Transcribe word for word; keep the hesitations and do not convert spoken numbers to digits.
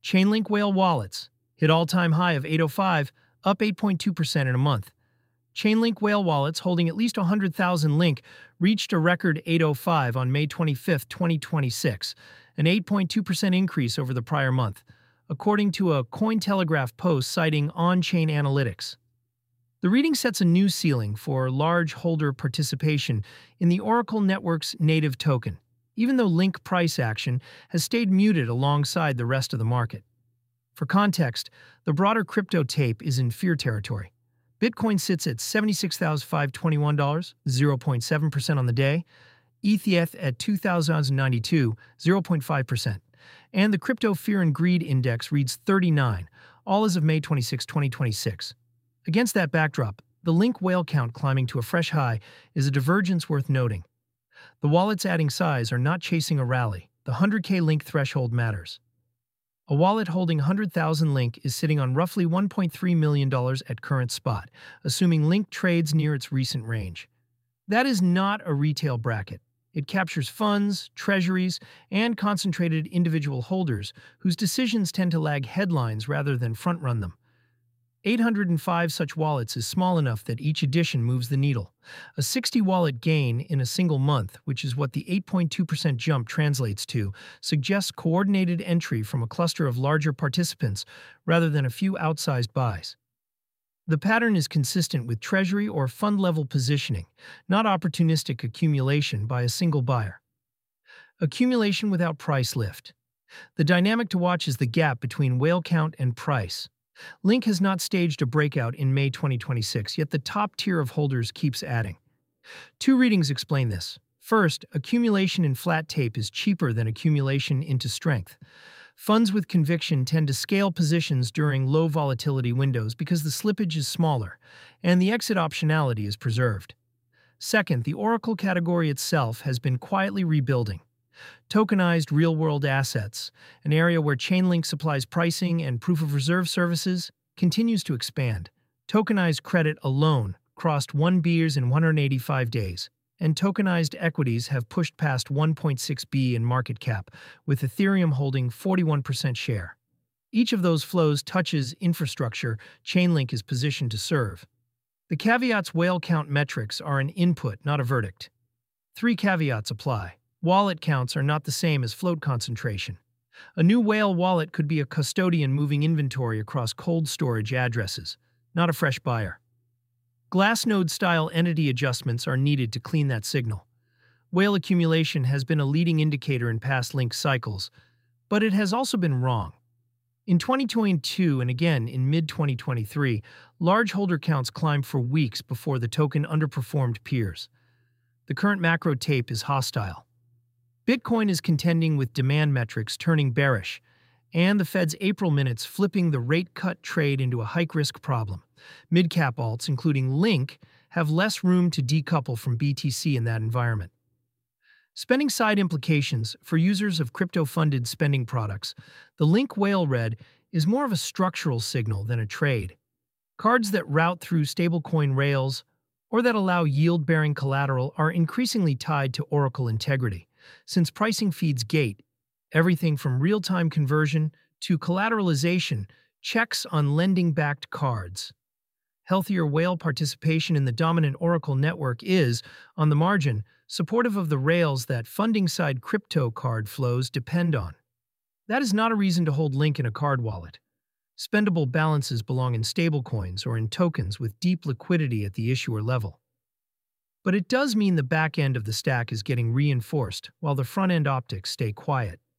Chainlink Whale Wallets hit all-time high of eight oh five, up eight point two percent in a month. Chainlink Whale Wallets holding at least one hundred thousand Link reached a record eight oh five on May twenty-fifth, twenty twenty-six, an eight point two percent increase over the prior month, according to a Cointelegraph post citing on-chain analytics. The reading sets a new ceiling for large holder participation in the Oracle Network's native token, even though Link price action has stayed muted alongside the rest of the market. For context, the broader crypto tape is in fear territory. Bitcoin sits at seventy-six thousand five hundred twenty-one dollars, zero point seven percent on the day, E T H at two thousand ninety-two, zero point five percent, and the Crypto Fear and Greed Index reads thirty-nine, all as of May twenty-sixth, twenty twenty-six. Against that backdrop, the Link whale count climbing to a fresh high is a divergence worth noting. The wallets adding size are not chasing a rally. The one hundred K Link threshold matters. A wallet holding one hundred thousand Link is sitting on roughly one point three million dollars at current spot, assuming Link trades near its recent range. That is not a retail bracket. It captures funds, treasuries, and concentrated individual holders whose decisions tend to lag headlines rather than front-run them. eight hundred five such wallets is small enough that each addition moves the needle. A sixty wallet gain in a single month, which is what the eight point two percent jump translates to, suggests coordinated entry from a cluster of larger participants rather than a few outsized buys. The pattern is consistent with treasury or fund-level positioning, not opportunistic accumulation by a single buyer. Accumulation without price lift. The dynamic to watch is the gap between whale count and price. Link has not staged a breakout in May twenty twenty-six, yet the top tier of holders keeps adding. Two readings explain this. First, accumulation in flat tape is cheaper than accumulation into strength. Funds with conviction tend to scale positions during low volatility windows because the slippage is smaller, and the exit optionality is preserved. Second, the Oracle category itself has been quietly rebuilding. Tokenized real-world assets, an area where Chainlink supplies pricing and proof-of-reserve services, continues to expand. Tokenized credit alone crossed one B R S in one hundred eighty-five days, and tokenized equities have pushed past one point six billion dollars in market cap, with Ethereum holding forty-one percent share. Each of those flows touches infrastructure Chainlink is positioned to serve. The caveats whale count metrics are an input, not a verdict. Three caveats apply. Wallet counts are not the same as float concentration. A new whale wallet could be a custodian moving inventory across cold storage addresses, not a fresh buyer. Glassnode-style entity adjustments are needed to clean that signal. Whale accumulation has been a leading indicator in past Link cycles, but it has also been wrong. In twenty twenty-two and again in mid twenty twenty-three, large holder counts climbed for weeks before the token underperformed peers. The current macro tape is hostile. Bitcoin is contending with demand metrics turning bearish, and the Fed's April minutes flipping the rate-cut trade into a hike-risk problem. Mid-cap alts, including Link, have less room to decouple from B T C in that environment. Spending-side implications for users of crypto-funded spending products. The Link Whale Red is more of a structural signal than a trade. Cards that route through stablecoin rails or that allow yield-bearing collateral are increasingly tied to Oracle integrity. Since pricing feeds gate everything from real-time conversion to collateralization checks on lending-backed cards. Healthier whale participation in the dominant Oracle network is, on the margin, supportive of the rails that funding-side crypto card flows depend on. That is not a reason to hold Link in a card wallet. Spendable balances belong in stablecoins or in tokens with deep liquidity at the issuer level. But it does mean the back end of the stack is getting reinforced while the front end optics stay quiet.